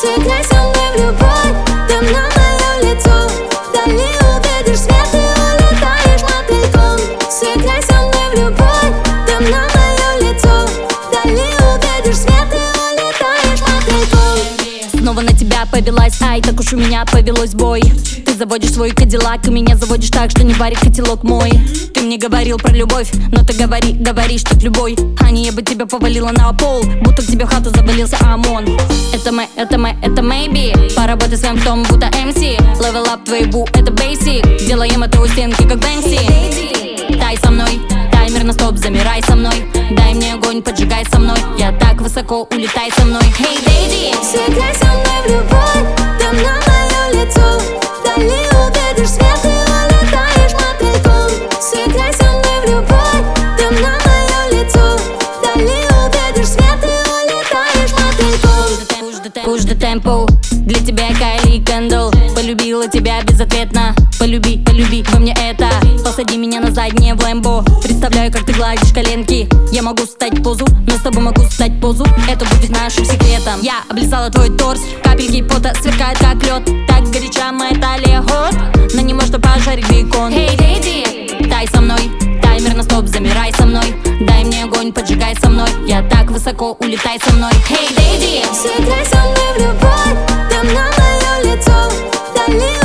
Сыграй со мной в любовь, там на мое лицо. Вдали увидишь свет и улетаешь мотыльком. Сыграй со мной в любовь, там на мое лицо. Вдали увидишь свет и улетаешь мотыльком. Снова на тебя повелась, ай, так уж у меня повелось бой. Ты заводишь свой кадиллак, и меня заводишь так, что не варит котелок мой. Ты мне говорил про любовь, но ты говоришь, что к любой Ани я бы тебя повалила на пол, будто к тебе в хату завалился ОМОН. Это maybe, поработай своим в том, будто MC. Level up твой бу, это basic. Делаем это у стенки, как Бэнкси. Тай со мной, таймер на стоп, замирай со мной. Дай мне огонь, поджигай со мной. Я так высоко, улетай со мной. Hey, baby, сыграй со мной в любовь, там на мое лицо. Вдали увидишь свет и улетаешь мотыльком. Сыграй со мной в любовь, там на мое лицо. Вдали увидишь свет и улетаешь мотыльком. Push the tempo, для тебя Кайли и Кендалл. Полюбила тебя безответно, полюби во мне это. Посади меня на заднее в Лэмбо. Представляю, как ты гладишь коленки. Я могу стать позу, но с тобой могу стать позу. Это будет нашим секретом. Я облизала твой торс, капельки пота сверкают как лед. Так горяча моя талия ход, но не может пожарить бекон. Hey, lady, тай со мной, таймер на стоп, замирай со мной. Дай мне огонь, поджигай со мной. Я так высоко, улетай со мной. Hey, lady, сыграй со мной в любовь, там на мое лицо. Вдали